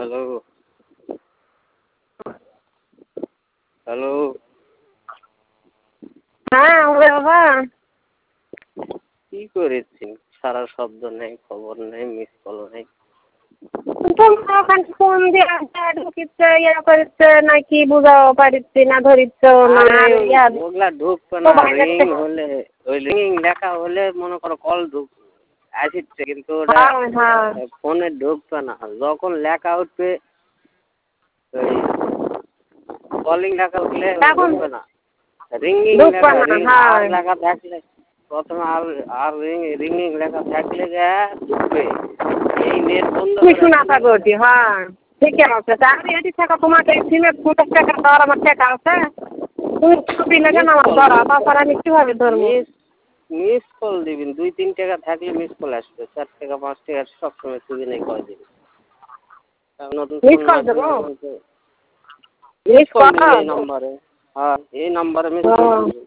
hello hello হ্যাঁ বাবা কি করেছি সারা শব্দ নেই খবর নেই মিস কল নেই তোমরা ওখানে ফোন দিয়ে ঢুকিচ্ছে ইয়া করিচ্ছে নাকি বুঝাও পারিচ্ছি না ধরিচ্ছ না ওগুলা ঢুকতো না রিং হলে ওই রিং লেখা হলে মনে করো কল ঢুক আসছে কিন্তু ওটা ফোনে ঢুকতো না যখন লেখা উঠবে ওই কলিং লেখা উঠলে ঢুকবে না রিঙ্গিং লেখা থাকলে প্রথমে আর রিঙ্গিং লেখা থাকলে ঢুকবে এই নেট বন্ধ শোনা থাকো ওটি হ্যাঁ ঠিকই আছে তাহলে এটি থাকা তোমাকে সিমে 50 টাকা দেওয়ার আমার টাকা আছে তুমি ছবি লেগে না আমার ধরা তাছাড়া আমি কীভাবে ধরবো মিস কল দিবেন 2-3 টাকা থাকলে মিস কল আসবে 4 টাকা 5 টাকা সবসময় ছবি নেই করে দিবেন মিস কল দেবো মিস কল দিবেন এই নম্বরে হ্যাঁ এই নম্বরে মিস কল দিবেন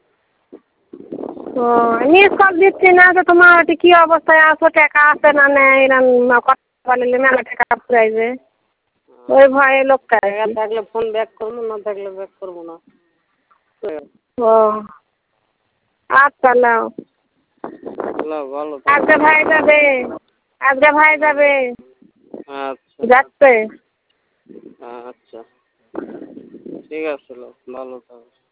ও মিস কল দিচ্ছি না তো তোমার ওটি কী অবস্থায় আছো টাকা আছে না নেই এরকম কথা বললে মেলা টাকা ফুরাইবে ওই ভয়ে লোকটা টাকা থাকলে ফোন ব্যাক করবো না থাকলে ব্যাক করবো না ও আচ্ছা নাও ভালো আজকে ভাই যাবে আচ্ছা যাচ্ছে আচ্ছা ঠিক আছে ভালো থাকো